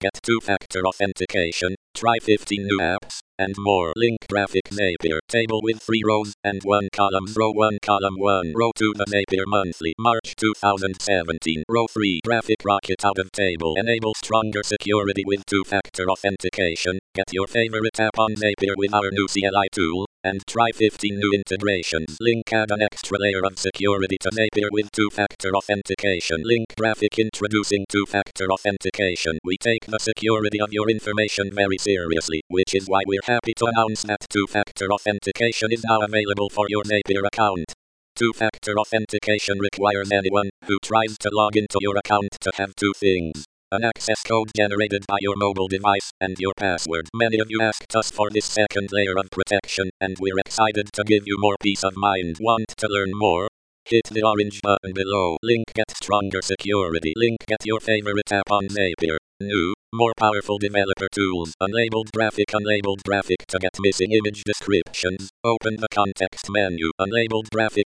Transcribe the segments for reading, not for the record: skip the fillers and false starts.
get two-factor authentication, try 15 new apps, and more. Link graphic Napier table with 3 rows and 1 column. Row 1 column 1 row 2 the Napier monthly March 2017. Row 3 graphic rocket out of table enable stronger security with two-factor authentication. Get your favorite app on Napier with our new CLI tool, and try 15 new integrations. Link add an extra layer of security to Napier with two-factor authentication. Link graphic introducing two-factor authentication. We take the security of your information very seriously, which is why we're happy to announce that two-factor authentication is now available for your Napier account. Two-factor authentication requires anyone who tries to log into your account to have two things: an access code generated by your mobile device, and your password. Many of you asked us for this second layer of protection, and we're excited to give you more peace of mind. Want to learn more? Hit the orange button below. Link get stronger security. Link get your favorite app on Napier. New, more powerful developer tools. Unlabeled graphic to get missing image descriptions. Open the context menu. Unlabeled graphic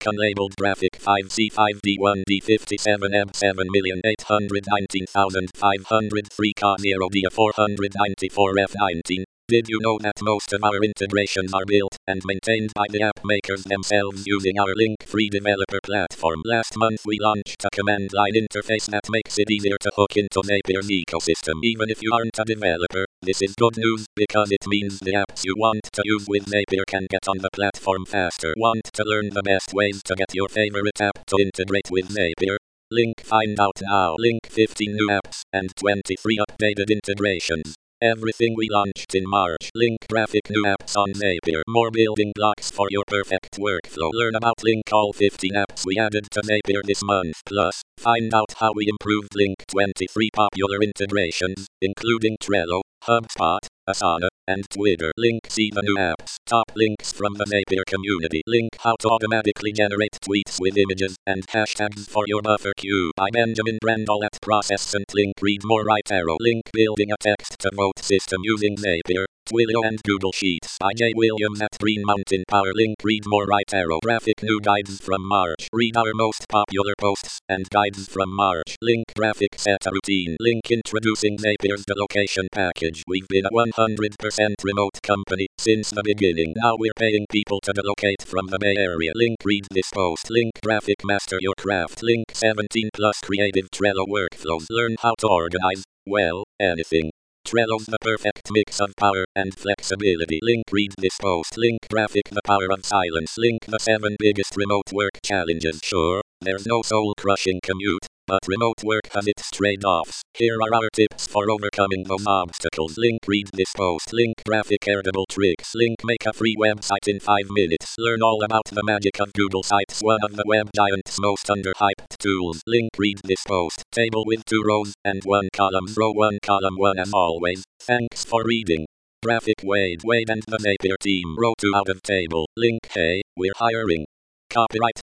5C5D1D57M7818503K0D494F19. Did you know that most of our integrations are built and maintained by the app makers themselves using our link-free developer platform? Last month we launched a command line interface that makes it easier to hook into Napier's ecosystem. Even if you aren't a developer, this is good news because it means the apps you want to use with Napier can get on the platform faster. Want to learn the best ways to get your favorite app to integrate with Napier? Link find out now. Link 15 new apps and 23 updated integrations. Everything we launched in March. Link graphic new apps on Napier. More building blocks for your perfect workflow. Learn about Link all 15 apps we added to Napier this month. Plus, find out how we improved Link 23 popular integrations, including Trello, HubSpot, Asana, and Twitter. Link see the new apps. Top links from the Napier community. Link how to automatically generate tweets with images and hashtags for your buffer queue by Benjamin Brandle at Processcent. Link read more right arrow. Link building a text-to-vote system using Napier, Twilio and Google Sheets by J. Williams at Green Mountain Power. Link read more right arrow. Graphic new guides from March. Read our most popular posts and guides from March. Link graphic set a routine. Link introducing Napier's the location package. We've been a 100% remote company since the beginning. Now we're paying people to delocate from the Bay Area. Link read this post. Link graphic master your craft. Link 17 plus creative Trello workflows. Learn how to organize, well, anything. Trello's the perfect mix of power and flexibility. Link read this post. Link graphic the power of silence. Link the 7 biggest remote work challenges. Sure, there's no soul-crushing commute, but remote work has its trade-offs. Here are our tips for overcoming those obstacles. Link read this post. Link graphic editable tricks. Link make a free website in 5 minutes. Learn all about the magic of Google Sites, one of the web giant's most underhyped tools. Link read this post. Table with 2 rows and 1 column. Row 1 column 1 as always. Thanks for reading. Graphic Wade and the Napier team. Row 2 out of table. Link hey, we're hiring. Copyright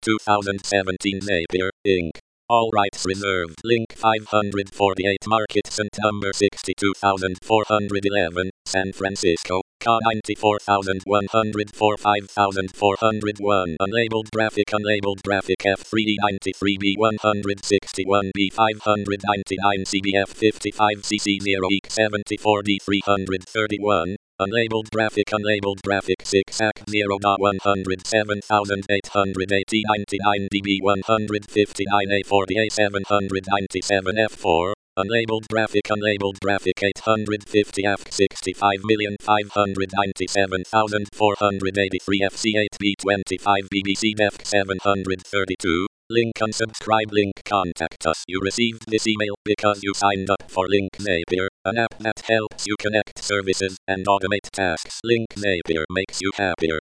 2017 Napier, Inc. All rights reserved. Link 548 Marketcent number 62411, San Francisco, Ca 94104 5401. Unlabeled graphic F3D 93B 161B 599 CBF 55CC 0 74D 331. Unlabeled graphic 6AC 107,880 DB 159A40A 797F4. Unlabeled graphic 850 AFC 65,597,483 FC8B25 BBC Def 732. Link unsubscribe. Link contact us. You received this email because you signed up for Link Napier, an app that helps you connect services and automate tasks. Link Napier makes you happier.